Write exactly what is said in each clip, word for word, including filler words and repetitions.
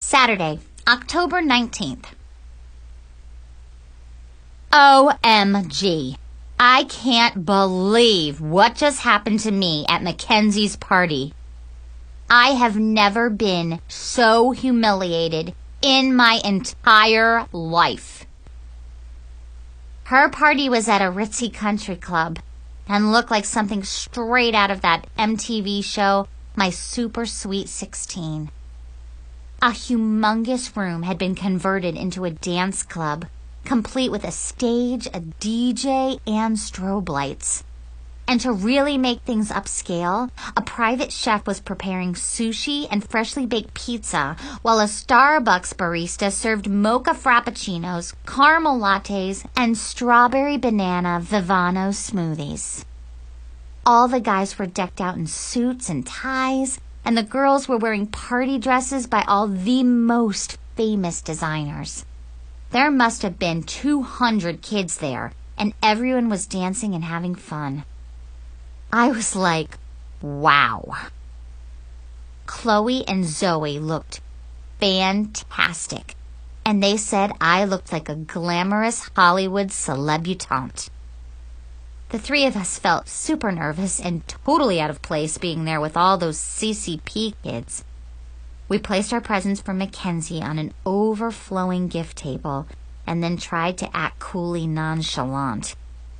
Saturday, October nineteenth. O M G. I can't believe what just happened to me at Mackenzie's party. I have never been so humiliated in my entire life. Her party was at a ritzy country club and looked like something straight out of that M T V show, My Super Sweet sixteen. A humongous room had been converted into a dance club, complete with a stage, a D J, and strobe lights. And to really make things upscale, a private chef was preparing sushi and freshly baked pizza, while a Starbucks barista served mocha frappuccinos, caramel lattes, and strawberry banana Vivano smoothies. All the guys were decked out in suits and ties, and the girls were wearing party dresses by all the most famous designers. There must have been two hundred kids there, and everyone was dancing and having fun. I was like, wow. Chloe and Zoe looked fantastic, and they said I looked like a glamorous Hollywood celebutante. The three of us felt super nervous and totally out of place being there with all those C C P kids. We placed our presents for Mackenzie on an overflowing gift table and then tried to act coolly nonchalant.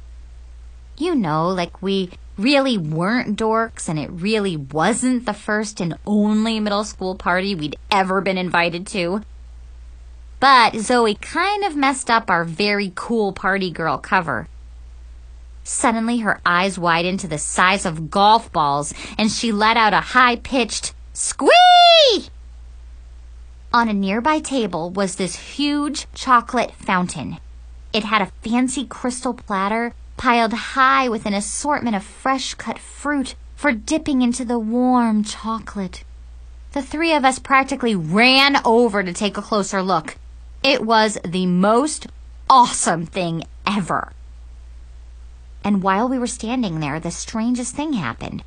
You know, like we really weren't dorks and it really wasn't the first and only middle school party we'd ever been invited to. But Zoe kind of messed up our very cool party girl cover. Suddenly her eyes widened to the size of golf balls and she let out a high-pitched squee! On a nearby table was this huge chocolate fountain. It had a fancy crystal platter piled high with an assortment of fresh-cut fruit for dipping into the warm chocolate. The three of us practically ran over to take a closer look. It was the most awesome thing ever. And while we were standing there, the strangest thing happened.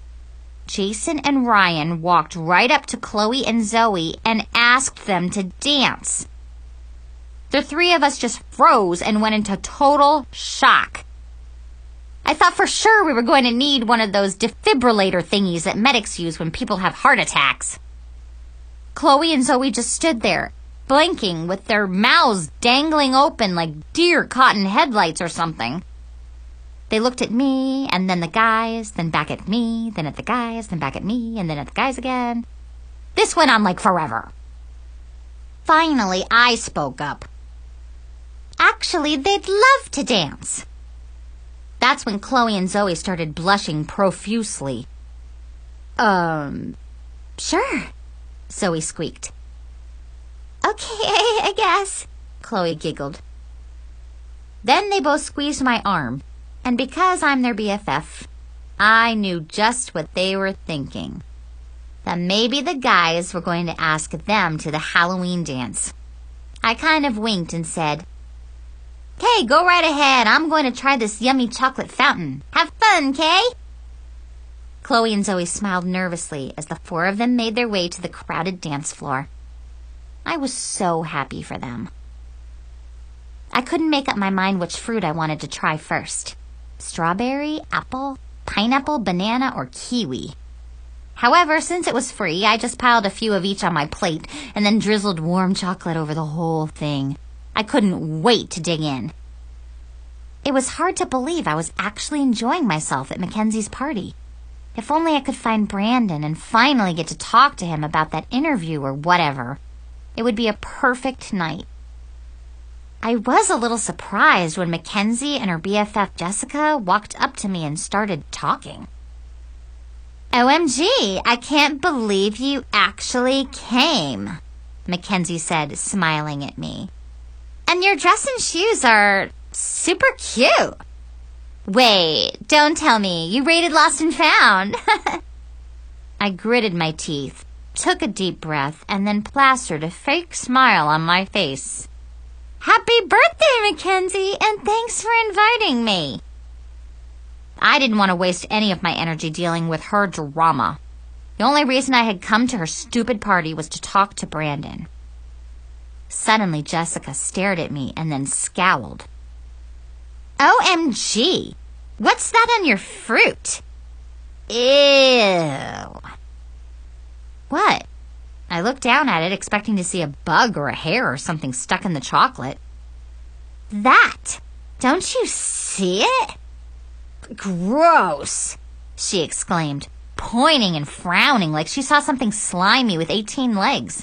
Jason and Ryan walked right up to Chloe and Zoe and asked them to dance. The three of us just froze and went into total shock. I thought for sure we were going to need one of those defibrillator thingies that medics use when people have heart attacks. Chloe and Zoe just stood there, blinking with their mouths dangling open like deer caught in headlights or something. They looked at me, and then the guys, then back at me, then at the guys, then back at me, and then at the guys again. This went on like forever. Finally, I spoke up. Actually, they'd love to dance. That's when Chloe and Zoe started blushing profusely. Um, sure, Zoe squeaked. Okay, I guess, Chloe giggled. Then they both squeezed my arm. And because I'm their B F F, I knew just what they were thinking. That maybe the guys were going to ask them to the Halloween dance. I kind of winked and said, "Okay, go right ahead. I'm going to try this yummy chocolate fountain. Have fun, Kay?" Chloe and Zoe smiled nervously as the four of them made their way to the crowded dance floor. I was so happy for them. I couldn't make up my mind which fruit I wanted to try first. Strawberry, apple, pineapple, banana, or kiwi. However, since it was free, I just piled a few of each on my plate and then drizzled warm chocolate over the whole thing. I couldn't wait to dig in. It was hard to believe I was actually enjoying myself at Mackenzie's party. If only I could find Brandon and finally get to talk to him about that interview or whatever. It would be a perfect night. I was a little surprised when Mackenzie and her B F F Jessica walked up to me and started talking. O M G, I can't believe you actually came, Mackenzie said, smiling at me. And your dress and shoes are super cute. Wait, don't tell me. You rated Lost and Found. I gritted my teeth, took a deep breath, and then plastered a fake smile on my face. Happy birthday, Mackenzie, and thanks for inviting me. I didn't want to waste any of my energy dealing with her drama. The only reason I had come to her stupid party was to talk to Brandon. Suddenly, Jessica stared at me and then scowled. O M G! What's that on your fruit? Ew. What? I looked down at it, expecting to see a bug or a hair or something stuck in the chocolate. That! Don't you see it? Gross! She exclaimed, pointing and frowning like she saw something slimy with eighteen legs.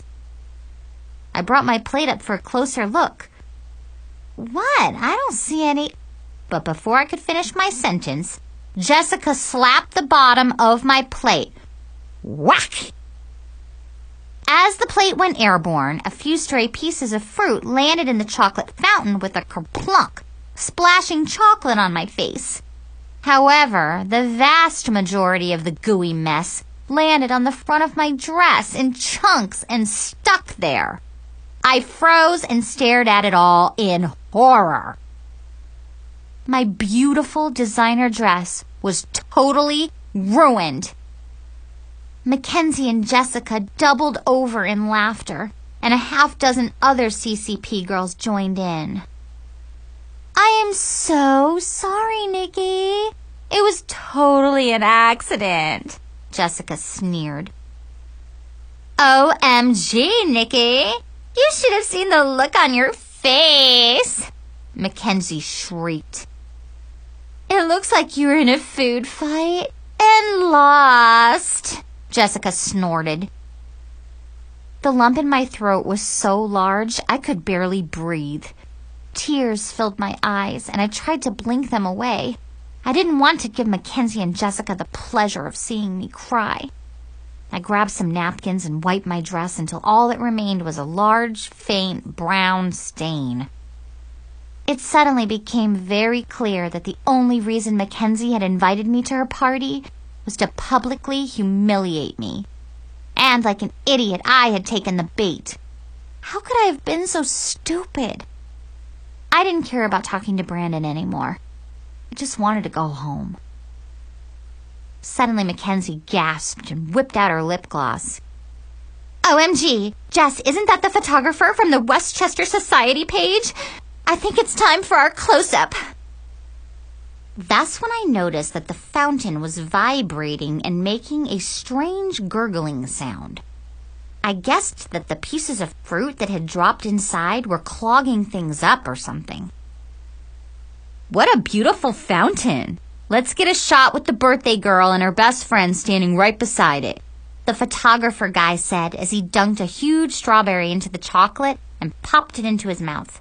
I brought my plate up for a closer look. What? I don't see any... But before I could finish my sentence, Jessica slapped the bottom of my plate. Whack! As the plate went airborne, a few stray pieces of fruit landed in the chocolate fountain with a kerplunk, splashing chocolate on my face. However, the vast majority of the gooey mess landed on the front of my dress in chunks and stuck there. I froze and stared at it all in horror. My beautiful designer dress was totally ruined. Mackenzie and Jessica doubled over in laughter, and a half dozen other C C P girls joined in. I am so sorry, Nikki. It was totally an accident, Jessica sneered. O M G, Nikki. You should have seen the look on your face, Mackenzie shrieked. It looks like you were in a food fight and lost, Jessica snorted. The lump in my throat was so large I could barely breathe. Tears filled my eyes, and I tried to blink them away. I didn't want to give Mackenzie and Jessica the pleasure of seeing me cry. I grabbed some napkins and wiped my dress until all that remained was a large, faint brown stain. It suddenly became very clear that the only reason Mackenzie had invited me to her party was to publicly humiliate me. And like an idiot, I had taken the bait. How could I have been so stupid? I didn't care about talking to Brandon anymore. I just wanted to go home. Suddenly, Mackenzie gasped and whipped out her lip gloss. O M G, Jess, isn't that the photographer from the Westchester Society page? I think it's time for our close-up. That's when I noticed that the fountain was vibrating and making a strange gurgling sound. I guessed that the pieces of fruit that had dropped inside were clogging things up or something. What a beautiful fountain! Let's get a shot with the birthday girl and her best friend standing right beside it, the photographer guy said as he dunked a huge strawberry into the chocolate and popped it into his mouth.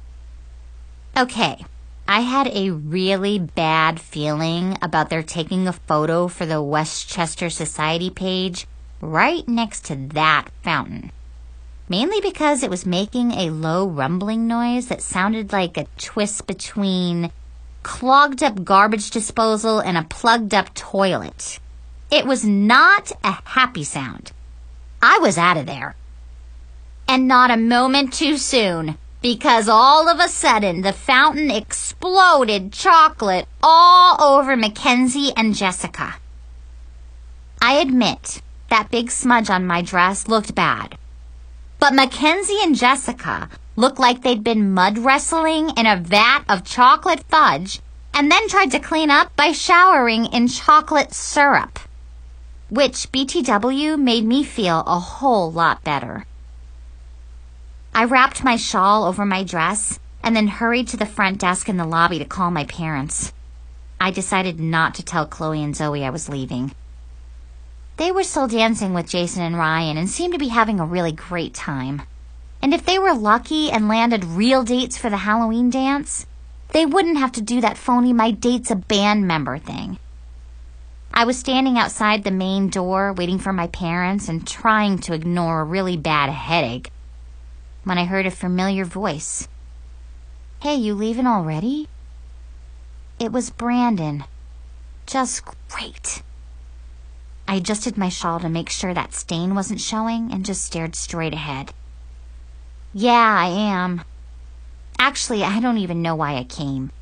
Okay, I had a really bad feeling about their taking a photo for the Westchester Society page right next to that fountain. Mainly because it was making a low rumbling noise that sounded like a twist between clogged up garbage disposal and a plugged up toilet. It was not a happy sound. I was out of there. And not a moment too soon, because all of a sudden the fountain exploded chocolate all over Mackenzie and Jessica. I admit that big smudge on my dress looked bad. But Mackenzie and Jessica looked like they'd been mud wrestling in a vat of chocolate fudge and then tried to clean up by showering in chocolate syrup, which B T W made me feel a whole lot better. I wrapped my shawl over my dress and then hurried to the front desk in the lobby to call my parents. I decided not to tell Chloe and Zoe I was leaving. They were still dancing with Jason and Ryan and seemed to be having a really great time. And if they were lucky and landed real dates for the Halloween dance, they wouldn't have to do that phony "my date's a band member" thing. I was standing outside the main door waiting for my parents and trying to ignore a really bad headache when I heard a familiar voice. Hey, you leaving already? It was Brandon. Just great. I adjusted my shawl to make sure that stain wasn't showing and just stared straight ahead. Yeah, I am. Actually, I don't even know why I came.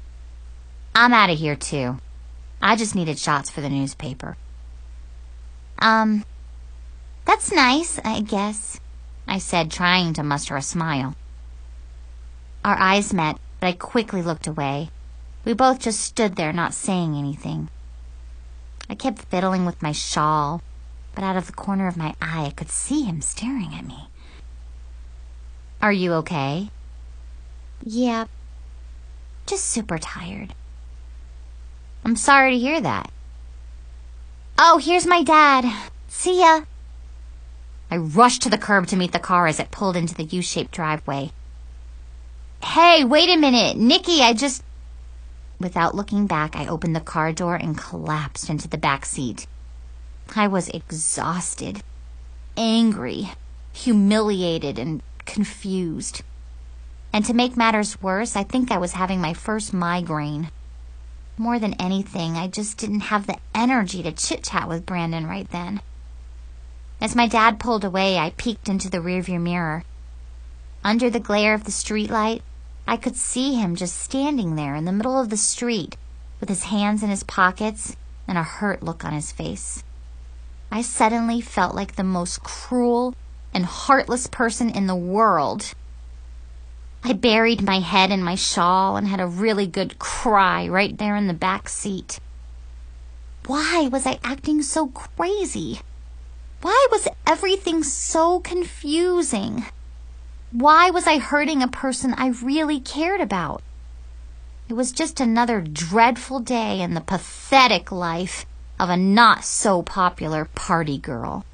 I'm out of here, too. I just needed shots for the newspaper. Um, that's nice, I guess, I said, trying to muster a smile. Our eyes met, but I quickly looked away. We both just stood there, not saying anything. I kept fiddling with my shawl, but out of the corner of my eye I could see him staring at me. Are you okay? Yeah, just super tired. I'm sorry to hear that. Oh, here's my dad. See ya. I rushed to the curb to meet the car as it pulled into the U-shaped driveway. Hey, wait a minute. Nikki, I just... Without looking back, I opened the car door and collapsed into the back seat. I was exhausted, angry, humiliated, and confused. And to make matters worse, I think I was having my first migraine. More than anything, I just didn't have the energy to chit-chat with Brandon right then. As my dad pulled away, I peeked into the rearview mirror. Under the glare of the streetlight, I could see him just standing there in the middle of the street with his hands in his pockets and a hurt look on his face. I suddenly felt like the most cruel and heartless person in the world. I buried my head in my shawl and had a really good cry right there in the back seat. Why was I acting so crazy? Why was everything so confusing? Why was I hurting a person I really cared about? It was just another dreadful day in the pathetic life of a not-so-popular party girl.